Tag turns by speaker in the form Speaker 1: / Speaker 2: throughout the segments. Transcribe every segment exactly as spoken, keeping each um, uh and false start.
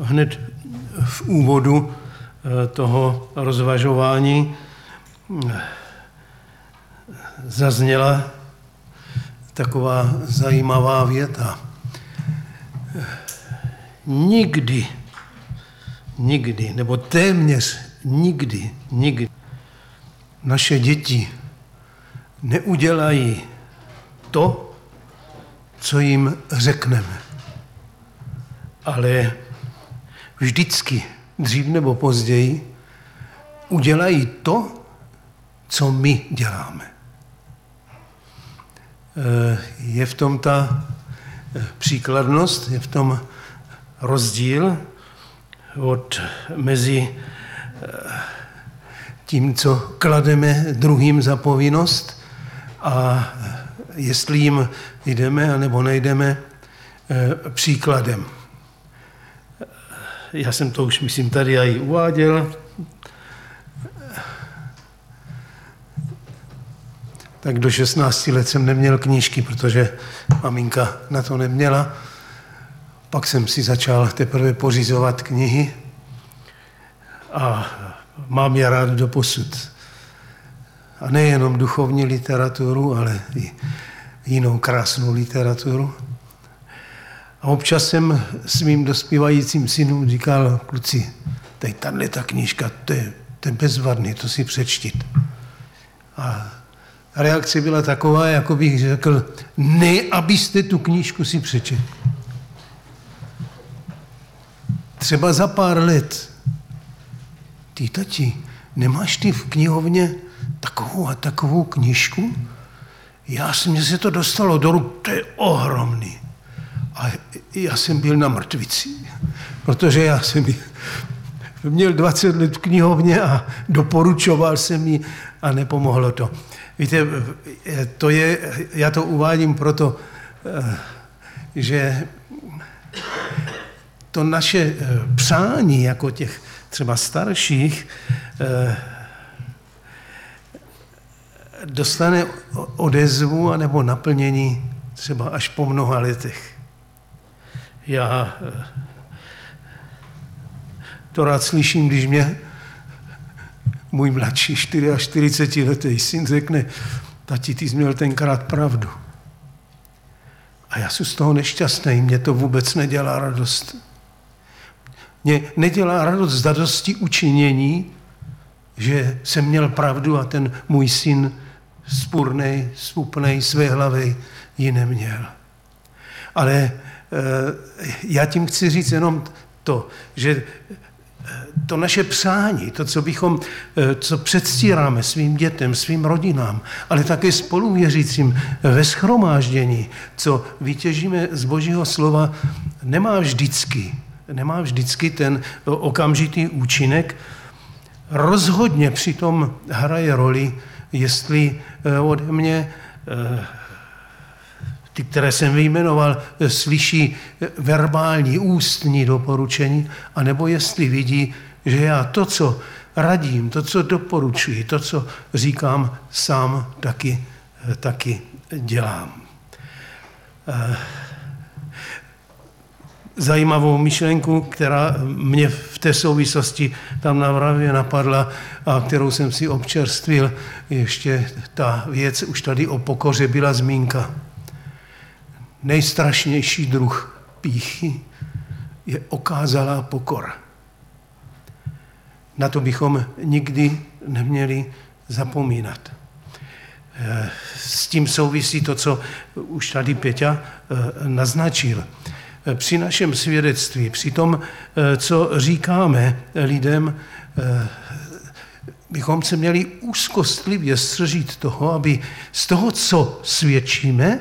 Speaker 1: hned v úvodu toho rozvažování zazněla taková zajímavá věta. Nikdy, nikdy, nebo téměř nikdy, nikdy naše děti neudělají to, co jim řekneme. Ale vždycky, dřív nebo později, udělají to, co my děláme. Je v tom ta příkladnost, je v tom rozdíl od mezi tím, co klademe druhým za povinnost a jestli jim jdeme anebo nejdeme příkladem. Já jsem to už, myslím, tady i uváděl. Tak do šestnácti let jsem neměl knížky, protože maminka na to neměla. Pak jsem si začal teprve pořizovat knihy a mám je rád doposud. A nejenom duchovní literaturu, ale i jinou krásnou literaturu. A občas jsem svým dospívajícím synům říkal, kluci, tady tahle ta knížka, to je, to je bezvadný, to si přečtit. A reakce byla taková, jako bych řekl, ne, abyste tu knížku si přečetli. Třeba za pár let, ty tati, nemáš ty v knihovně takovou a takovou knížku? Já jsem, mě se to dostalo do ruk, to je ohromný. A já jsem byl na mrtvici, protože já jsem měl dvacet let v knihovně a doporučoval jsem ji a nepomohlo to. Víte, to je, já to uvádím proto, že to naše přání jako těch třeba starších dostane odezvu anebo naplnění třeba až po mnoha letech. Já to rád slyším, když mě můj mladší čtyřiačtyřicetiletý syn řekne, tati, ty jsi měl tenkrát pravdu. A já jsem z toho nešťastný, mě to vůbec nedělá radost. Mě nedělá radost z radosti učinění, že jsem měl pravdu a ten můj syn spurnej, svupnej, svéhlavej ji neměl. Ale já tím chci říct jenom to, že to naše přání, to, co bychom, co předstíráme svým dětem, svým rodinám, ale také spoluvěřícím ve shromáždění, co vytěžíme z Božího slova, nemá vždycky, nemá vždycky ten okamžitý účinek. Rozhodně přitom hraje roli, jestli ode mě ty, které jsem vyjmenoval, slyší verbální, ústní doporučení, anebo jestli vidí, že já to, co radím, to, co doporučuji, to, co říkám, sám taky, taky dělám. Zajímavou myšlenku, která mě v té souvislosti tam na Moravě napadla a kterou jsem si občerstvil, ještě ta věc, už tady o pokoře byla zmínka. Nejstrašnější druh pýchy je okázalá pokora. Na to bychom nikdy neměli zapomínat. S tím souvisí to, co už tady Peťa naznačil. Při našem svědectví, při tom, co říkáme lidem, bychom se měli úzkostlivě střežit toho, aby z toho, co svědčíme,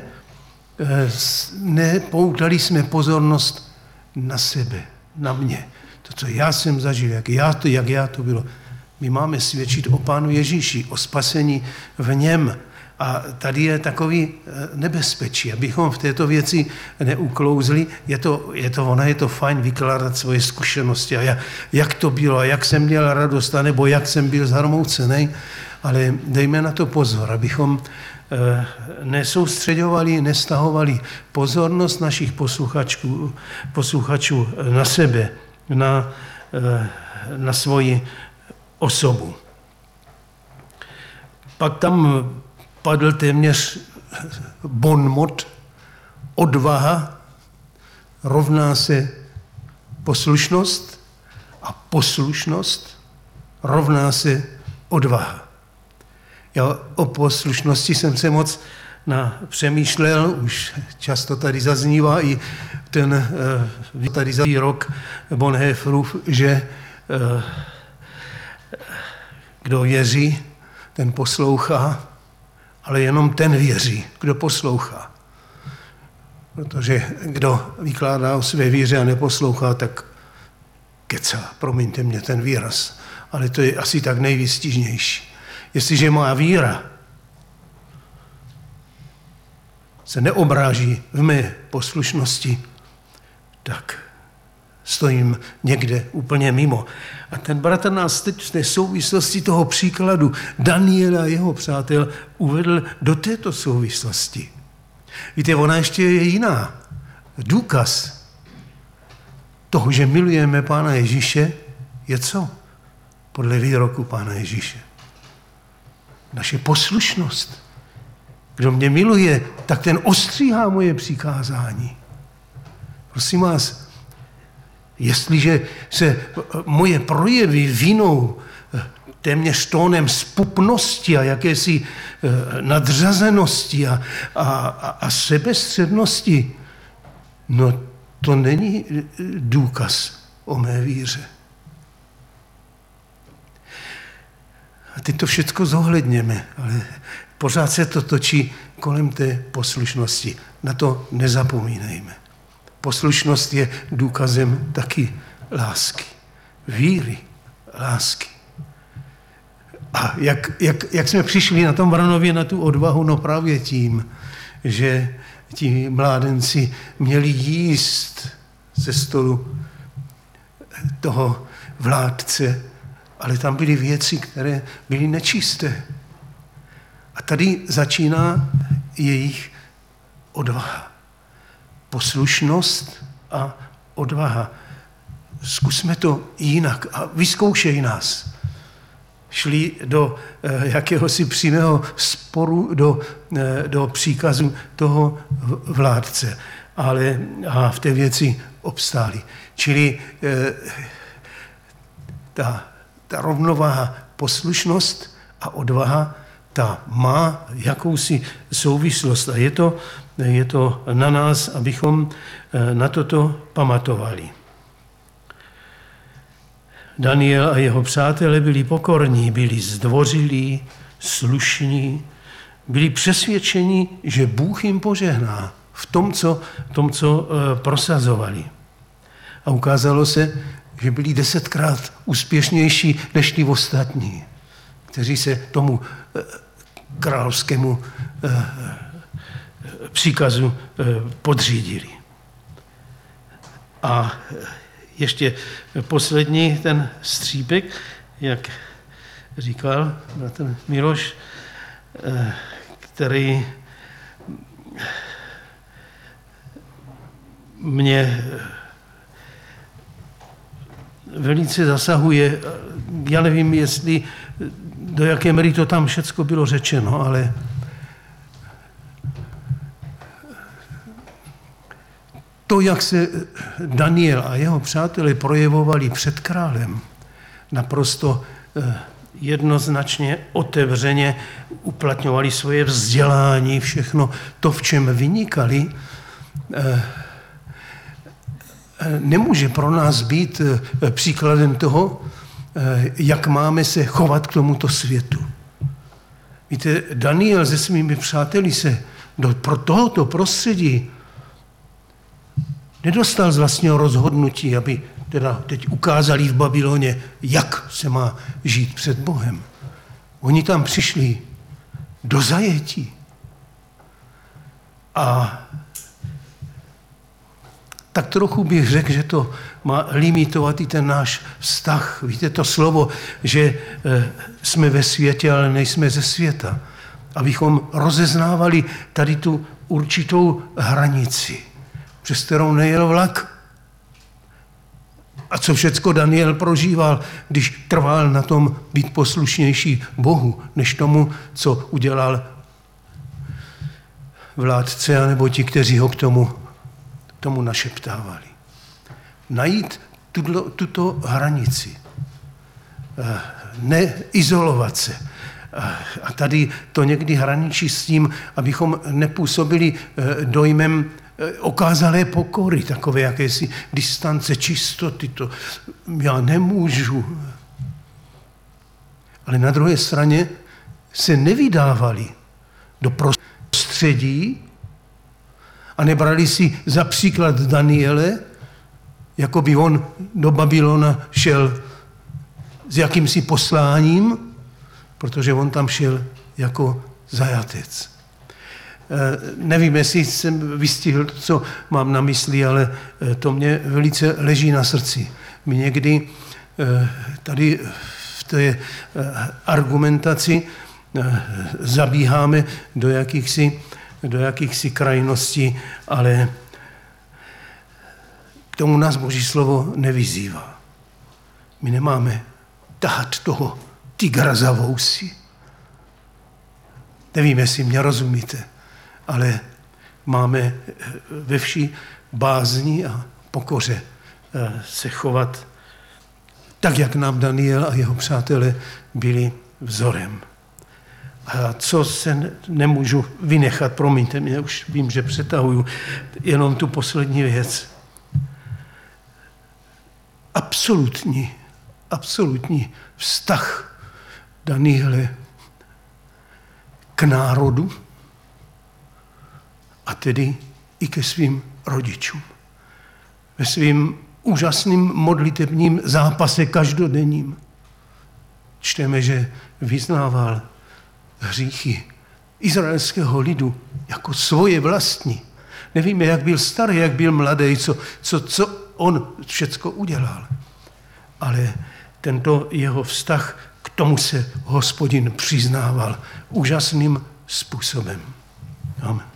Speaker 1: nepoutali jsme pozornost na sebe, na mě. To, co já jsem zažil, jak já to, jak já to bylo. My máme svědčit o Pánu Ježíši, o spasení v něm. A tady je takový nebezpečí, abychom v této věci neuklouzli. Je to, je to, ona je to fajn vykládat svoje zkušenosti a jak, jak to bylo a jak jsem měl radost, nebo jak jsem byl zarmoucený. Ale dejme na to pozor, abychom nesoustředovali, nestahovali pozornost našich posluchačů, posluchačů na sebe, na, na svoji osobu. Pak tam padl téměř bonmot, odvaha rovná se poslušnost a poslušnost rovná se odvaha. Já o poslušnosti jsem se moc na, přemýšlel, už často tady zaznívá i ten uh, tady za výrok Bonhoefferův, že uh, kdo věří, ten poslouchá, ale jenom ten věří, kdo poslouchá. Protože kdo vykládá o své víře a neposlouchá, tak kecá, promiňte mě ten výraz, ale to je asi tak nejvýstižnější. Jestliže má víra se neobráží v mé poslušnosti, tak stojím někde úplně mimo. A ten bratr nás teď v té souvislosti toho příkladu Daniela a jeho přátel uvedl do této souvislosti. Víte, ona ještě je jiná. Důkaz toho, že milujeme Pána Ježíše, je co? Podle výroku Pána Ježíše. Naše poslušnost. Kdo mě miluje, tak ten ostříhá moje přikázání. Prosím vás, jestliže se moje projevy vinou téměř tónem zpupnosti a jakési nadřazenosti a, a, a sebestřednosti, no to není důkaz o mé víře. A teď to všechno zohledněme, ale pořád se to točí kolem té poslušnosti. Na to nezapomínejme. Poslušnost je důkazem taky lásky, víry, lásky. A jak, jak, jak jsme přišli na tom Vranově na tu odvahu, no právě tím, že ti mládenci měli jíst ze stolu toho vládce, ale tam byly věci, které byly nečisté. A tady začíná jejich odvaha. Poslušnost a odvaha. Zkusme to jinak a vyzkoušej nás. Šli do eh, jakéhosi přímého sporu, do, eh, do příkazu toho vládce, ale a v té věci obstáli. Čili eh, ta, ta rovnováha poslušnost a odvaha, ta má jakousi souvislost a je to, je to na nás, abychom na toto pamatovali. Daniel a jeho přátelé byli pokorní, byli zdvořilí, slušní, byli přesvědčeni, že Bůh jim požehná v tom, co, tom, co prosazovali. A ukázalo se, že byli desetkrát úspěšnější než ti ostatní, kteří se tomu královskému příkazu podřídili. A ještě poslední ten střípek, jak říkal ten Miloš, který mě velice zasahuje. Já nevím, jestli do jaké míry to tam všecko bylo řečeno, ale to, jak se Daniel a jeho přátelé projevovali před králem, naprosto jednoznačně, otevřeně uplatňovali svoje vzdělání, všechno to, v čem vynikali, nemůže pro nás být příkladem toho, jak máme se chovat k tomuto světu. Víte, Daniel se svými přáteli se do pro tohoto prostředí nedostal z vlastního rozhodnutí, aby teda teď ukázali v Babyloně, jak se má žít před Bohem. Oni tam přišli do zajetí. A tak trochu bych řekl, že to má limitovat i ten náš vztah. Víte, to slovo, že jsme ve světě, ale nejsme ze světa. Abychom rozeznávali tady tu určitou hranici, přes kterou nejel vlak. A co všecko Daniel prožíval, když trval na tom být poslušnější Bohu, než tomu, co udělal vládce, anebo ti, kteří ho k tomu, k tomu našeptávali. Najít tuto, tuto hranici. Neizolovat se. A tady to někdy hraničí s tím, abychom nepůsobili dojmem okázalé pokory, takové jakési distance, čistoty, to já nemůžu. Ale na druhé straně se nevydávali do prostředí a nebrali si za příklad Daniele, jako by on do Babylona šel s jakýmsi posláním, protože on tam šel jako zajatec. Nevím, jestli jsem vystihl to, co mám na mysli, ale to mě velice leží na srdci. My někdy tady v té argumentaci zabíháme do jakýchsi, do jakýchsi krajností, ale k tomu nás Boží slovo nevyzývá. My nemáme tahat toho tygra za vousy. Nevím, jestli mě rozumíte, ale máme ve vší bázni a pokoře se chovat tak, jak nám Daniel a jeho přátelé byli vzorem. A co se nemůžu vynechat, promiňte mě, už vím, že přetahuju, jenom tu poslední věc. Absolutní, absolutní vztah Daniele k národu a tedy i ke svým rodičům. Ve svým úžasným modlitebním zápase každodenním čteme, že vyznával hříchy izraelského lidu jako svoje vlastní. Nevíme, jak byl starý, jak byl mladý, co, co, co on všecko udělal. Ale tento jeho vztah, k tomu se Hospodin přiznával úžasným způsobem. Amen.